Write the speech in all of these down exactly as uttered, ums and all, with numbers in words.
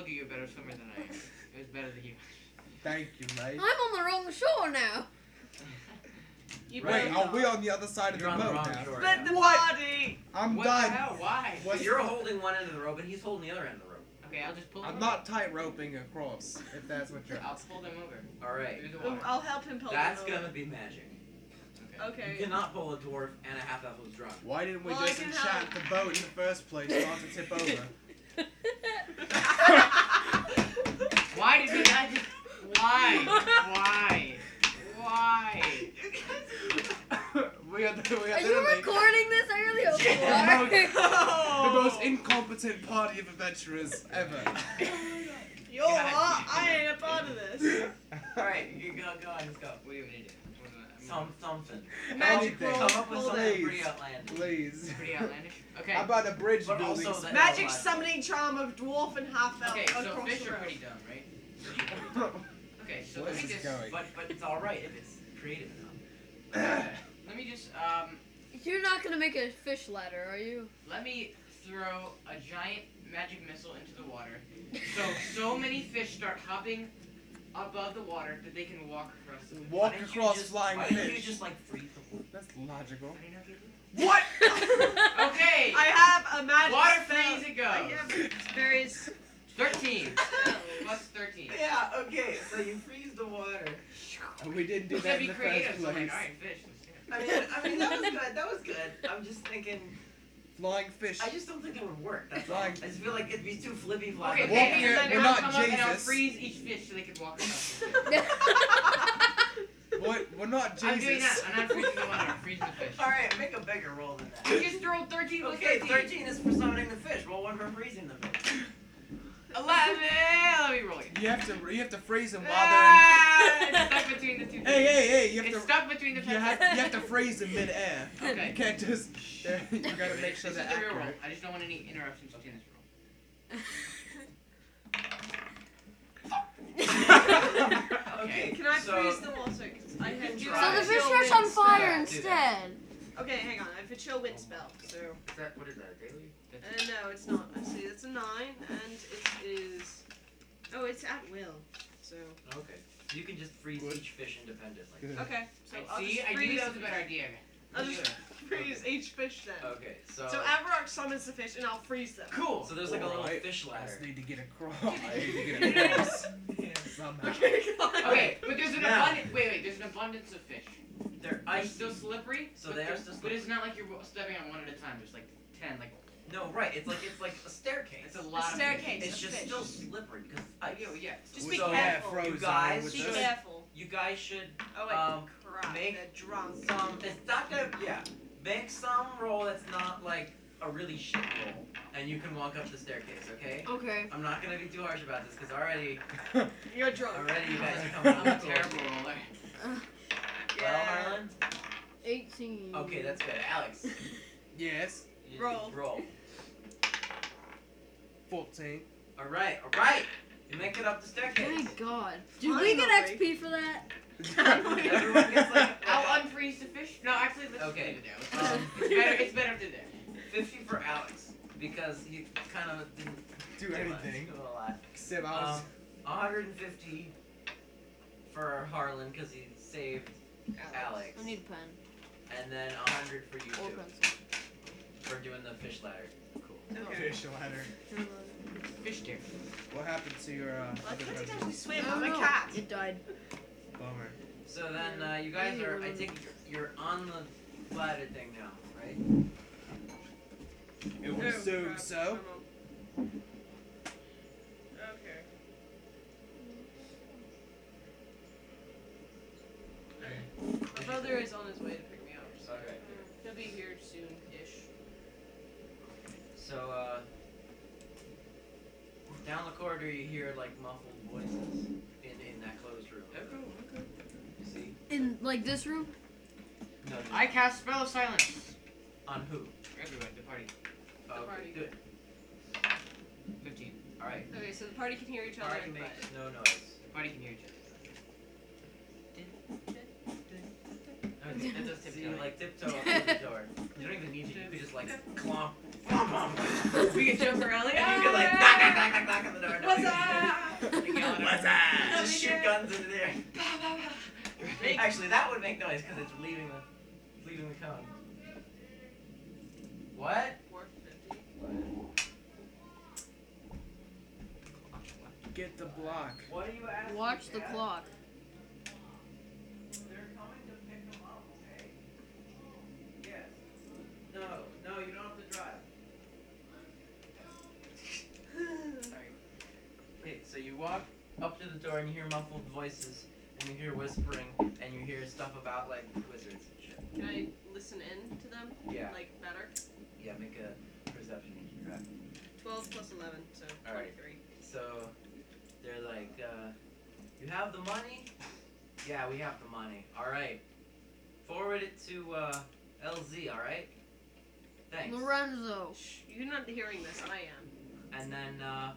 told you you're a better swimmer than I am. It was better than you. Thank you, mate. I'm on the wrong shore now. You Wait, better are not. we on the other side You're of on the the boat wrong now? shore. Split Yeah. the What? body. I'm what done. the hell? Why? What? You're holding one end of the rope, and he's holding the other end of the rope. Okay, I'll just pull them I'm over. not tight roping across, if that's what you're I'll asking. pull them over. All right. Through the Oh, water. I'll help him pull That's them over. gonna be magic. Okay. Okay. You cannot pull a dwarf and a half elf who's drunk. Why didn't we Well, I just can enchant help. the boat in the first place, not to tip over? Why did we not just... Why? Why? Why? we are, the, we are Are you literally recording this? I really hope Yeah. you are. the most incompetent party of adventurers ever. You're what? I ain't a part of this. All right, you go, go on, let's go. What do you want me to do? What do I- Some something. Magic Anything. roll. Come up with Pull something them. Please. pretty outlandish. Please. Pretty outlandish. Okay. How about a bridge But building? also that- Magic Oh, summoning charm of dwarf and half elf Okay, so across fish the are road. pretty dumb, right? Okay, so Where let is me this just... going? But but it's all right if it's creative enough. Let me just, um... You're not gonna make a fish ladder, are you? Let me throw a giant magic missile into the water. So, so many fish start hopping above the water that they can walk across the fish. Walk Why didn't you across just- flying Why didn't you fish. just like freeze the That's logical. How do you not get it? What? Okay! I have a magic Water spell. freeze it goes. I have various. thirteen. Plus thirteen. Yeah. Okay. So you freeze the water. We didn't do You that gotta in be the creative, first so I'm place. like, alright, fish. let's do it. I mean, I mean that was good. That was good. I'm just thinking. Flying fish. I just don't think it would work. That's all. I Flying- just feel like it'd be too flippy floppy. Okay, Walk maybe here, then we're I'll not come up and I'll Jesus. freeze each fish so they can walk across the fish. What? We're not Jesus. I'm doing that. I'm not freezing the water, I'm freezing the fish. All right, make a bigger roll than You that. just throw thirteen plus Okay, thirteen. thirteen is for summoning the fish. Roll one for freezing the fish. eleven! Let me roll it. You have to. You have to freeze them while Ah, it's stuck between the two they're. In... Hey, hey, hey! You have It's to. stuck between the You have, you have to freeze in midair. Okay. You can't just. You gotta make sure This they're is the real roll. accurate. I just don't want any interruptions between this Okay. Can I so, freeze them also? 'Cause I had can So try. the fish chill starts wind on fire Yeah, do instead. spell. Okay, hang on. I have a chill wind spell. So roll. Is that, what is that, a daily? uh, no, it's not. I see. It's a nine, and it is. Oh, it's at will. So Okay. You can just freeze Good. each fish independently. Good. okay. So I'll See, just I knew freeze. that was a better idea. I'll Let's just do it. freeze each fish then. Okay. So. So Avarok summons the fish, and I'll freeze them. Cool. So there's like a little Alright. fish I ladder. just need to get across. I need to get across somehow. Okay. Okay, but there's an Now. abundance. Wait, wait. There's an abundance of fish. They're They're ice. still slippery. So but they are they're- still But slippery. it's not like you're stepping on one at a time. There's like ten. Like No, right. It's like it's like a staircase. it's a lot of staircase. fish. It's of just fish. still slippery because ice. Yeah, yeah. Just With be So, the air careful. frozen You guys with Be should- the- careful. You guys should Oh wait. um crap. make They're drunk. some. It's not gonna. Yeah. Make some roll that's not like a really shit roll, and you can walk up the staircase. Okay. Okay. I'm not gonna be too harsh about this because already, You're drunk. already you guys are coming I'm on a the terrible roller. Well, Yeah. Harlan. eighteen. Okay, that's good. Alex. Yes. you- Roll. Roll. Fourteen. All right. All right. You make it up the staircase. Thank God. Did we get X P for that? Everyone gets like. I'll unfreeze the fish. No, actually, let's Okay. just leave it there. Um, It's better. It's better if they're there. fifty for Alex because he kind of didn't Do much, anything. do a lot. Except I was. Um, one hundred fifty for Harlan because he saved Alex, I need a pen. and then one hundred for you Or two pencil. for doing the fish ladder. Cool. Okay. Fish ladder. Fish tail. What happened to your uh, Well, I other can't pencils? actually swim. I I'm don't a know. cat. It died. Bummer. So then uh, you guys are. I think you're, you're on the ladder thing now, right? It Oh, was so crap. so. I'm on. Okay. My brother is on his way to pick me up. So Okay. he'll be here soon-ish. So uh, down the corridor you hear like muffled voices in in that closed room. Okay, okay. You see? In like this room? No. no. I cast spell of silence. On who? Everybody, the party. The Okay, party. do it. Fifteen. All right. Okay, so the party can hear each other. Party but- makes no noise. The party can hear each other. Okay, that does See, tiptoe. like tiptoe up to the door. You don't even need to. You could just like clomp, clomp, clomp. We can jump around like, And you could like knock, knock, knock, knock, knock on the door. What's Nobody- up? runs into there. Actually, that would make noise because it's leaving the, it's leaving the cone. What? four fifty. Get the block. What are you asking? Watch the Cat? clock. They're coming to pick them up, okay? Yes. No, no, you don't have to drive. Sorry. Okay, so you walk up to the door and you hear muffled voices, and you hear whispering, and you hear stuff about like wizards and shit. Can I listen in to them? Yeah. Like better? Yeah, make a perception check. twelve plus eleven, so Alright. twenty-three. So they're like, uh, you have the money? Yeah, we have the money. All right. Forward it to uh, L Z. All right. Thanks. Lorenzo. Shh, you're not hearing this. I am. And then, uh,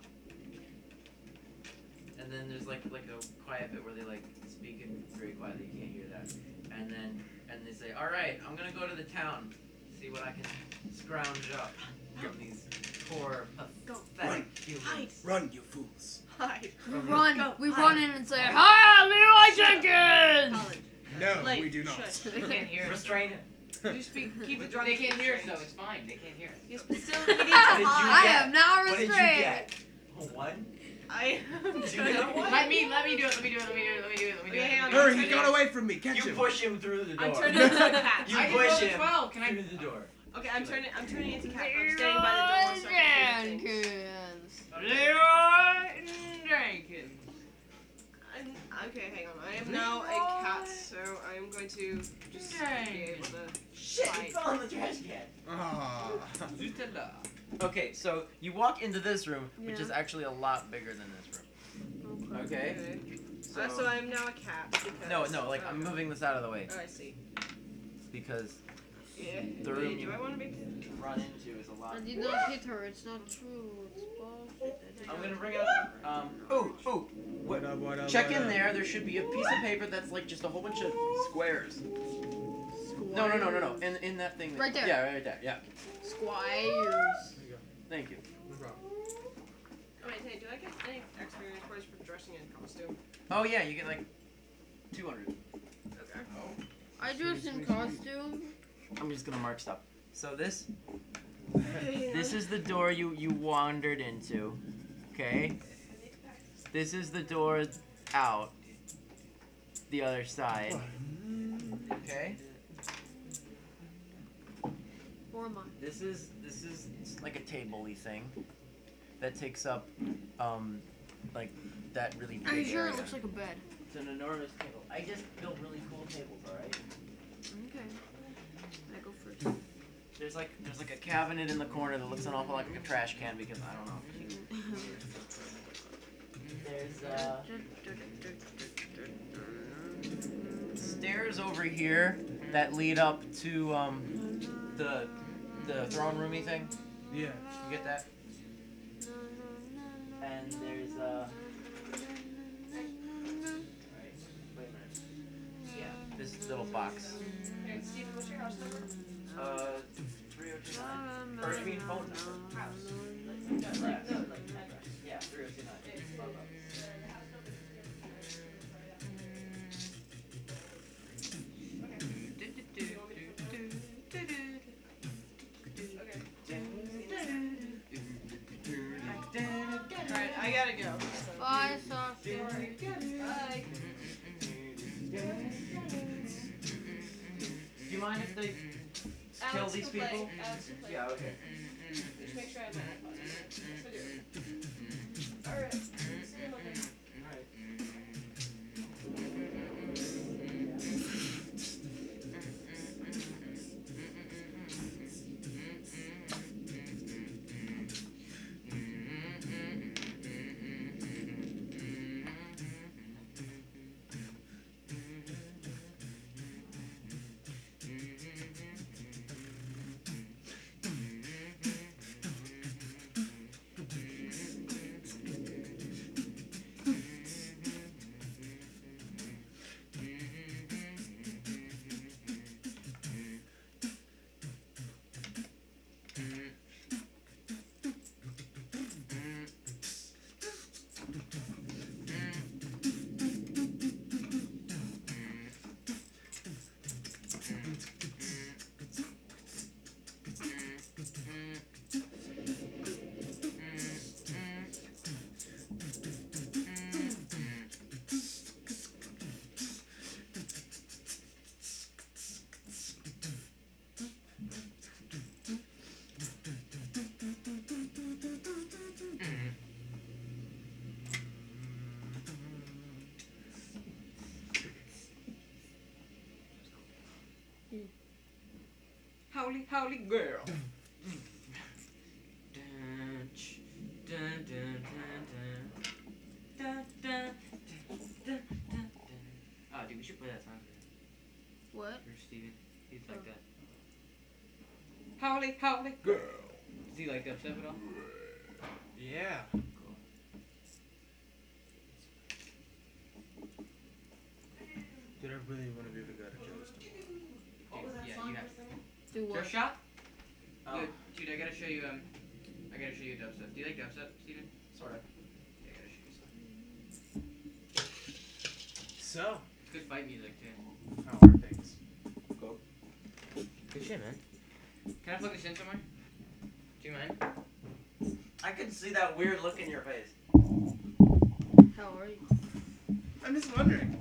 and then there's like like a quiet bit where they like speak in very quietly. You can't hear that. And then and they say, all right, I'm gonna go to the town, see what I can scrounge up from these poor, pathetic humans. Hide. Run, you fools. Hide. We run. Go. We Hide. run in and say, "Hi, Leroy Jenkins!" College. No, Like, we do not. shush. They can't hear us. Restrain him. You speak. Keep it But they can't hear us restrained. though. It's fine. They can't hear us. Yes, but still, we need to did you I get? am now What did you restrained. get? A one? I am Did you trying get to- one? Let me, let me do it. Let me do it. Let me do it. Let me do it. Let me do Okay, it. hang on. Hurry, I'm he got turning- away from me. Catch You him. push him through the door. I'm turning into a cat. You I can push roll a him twelve. Can I? through the door. Okay, I'm turning. I'm turning into cat. I'm standing by the door. So I can hear things. Jenkins. Leroy Jenkins. I'm, okay, hang on. I am now a cat, so I'm going to just be able to. Shit, Fight. you fell in the trash can. Ah. Zutala. Okay, so you walk into this room, which Yeah. is actually a lot bigger than this room. Okay? So, uh, so I'm now a cat. Because, No, no, like I'm uh, moving this out of the way Oh, I see. because Yeah. The Wait, room do you- I want to make? to run into is a lot. I did not hit her. It's not true. It's bullshit. I'm gonna bring up. Um. Ooh, ooh. What up, what up, Check what in up? there. There should be a piece of paper that's like just a whole bunch of squares. No, no, no, no, no. In in that thing. that- Right there. Yeah, right there. Yeah. Squires. Thank you. No problem. Oh wait, hey, do I get any experience points for dressing in costume? Oh yeah, you get like two hundred. Okay. I dress in costume. I'm just gonna mark stuff. So this this is the door you you wandered into. Okay. This is the door out. The other side. Okay. Or am I? This is this is like a table-y thing that takes up um like that really big Are you sure area. it looks like a bed? It's an enormous table. I just built really cool tables, alright? Okay. I go first. There's like there's like a cabinet in the corner that looks an awful lot like a trash can because I don't know. There's uh stairs over here that lead up to um the the throne roomy thing. Yeah. You get that? And there's uh Alright, wait a minute. Yeah, this little box. Hey, Steven, what's your house number? Uh three oh two nine. Or you mean phone number? House. Yeah, like, no, like address. Yeah, three oh two nine. Alright, I gotta go. So. Bye, Sasha. Bye. Do you mind if they kill Alex these can play. people? Alex can play. Yeah, okay. Just make sure I have my iPod. Yes, I do. Alright. See you Monday. Howly, howly girl. Dun, ch, dun, dun, dun, dun. Dun, dun, dun, dun, dun. Oh, dude, we should play that song What? for Steven. He's like Oh. that. Howly, howly girl. Does he like dubstep at all? Yeah. Cool. Dude, I really want to be the guy to Joe's. What was that Yeah, song you have you were singing? Do Your what? shot? Oh, Dude, dude, I gotta show you, um, I gotta show you dubstep. Do you like dubstep, Steven? sort of. Yeah, I gotta show you something. So, It's good fight music, too. how are things? Good shit, man. Can I plug this in somewhere? Do you mind? I can see that weird look in your face. How are you? I'm just wondering.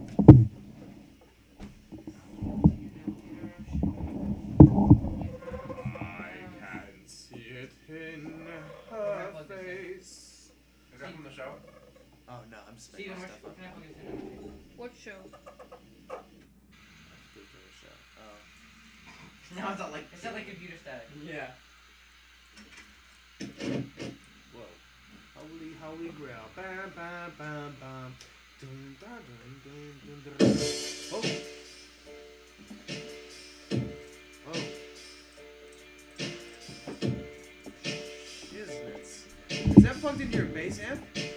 I can see it in her face. Is that from the show? Oh no, I'm just Steven, making where, stuff where up. can I plug this in? What show? Speaking of show. Oh. Now it's all like. Is that like computer static? Yeah. Whoa. Holy, holy grail. Bam, bam, bam, bam. Dun, dun, dun, dun, dun, dun. Oh. Oh. Shiznits. Is that plugged into your bass amp?